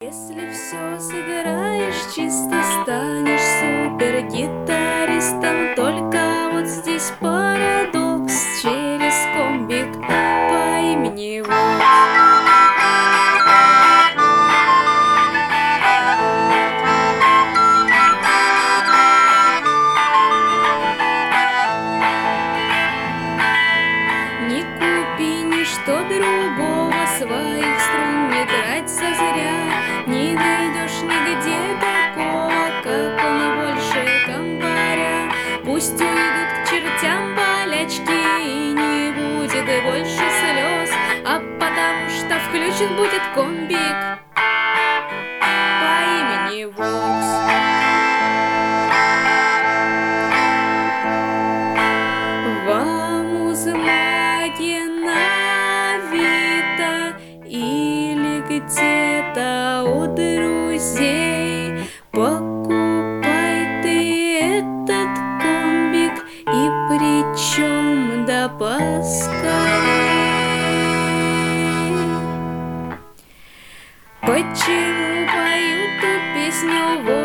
Если все сыграешь чисто, станешь супергитаристом. Только вот здесь парадокс: через комбик по имени Вокс. Не купи ничто другого, своих струн не трать зазря. Не найдешь нигде такого, как он, больше комбаря. Пусть уйдут к чертям болячки, и не будет больше слез, а потому что включен будет комбик по имени Вокс. Вам узмаги на Авито или где-то у друзей, покупай ты этот комбик, и причем да поскорей. Почему пою ту песню?